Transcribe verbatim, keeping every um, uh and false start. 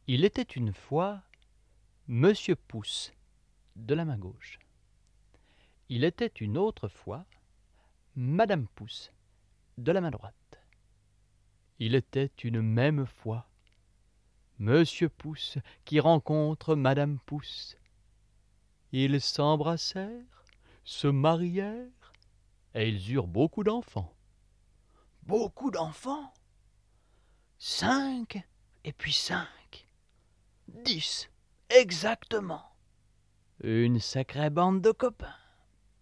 Il était une fois Monsieur Pouce, de la main gauche. Il était une autre fois Madame Pouce, de la main droite. Il était une même fois Monsieur Pouce qui rencontre Madame Pouce. Ils s'embrassèrent, se marièrent, et ils eurent beaucoup d'enfants. Beaucoup d'enfants? Cinq, et puis cinq. Dix, exactement. Une sacrée bande de copains.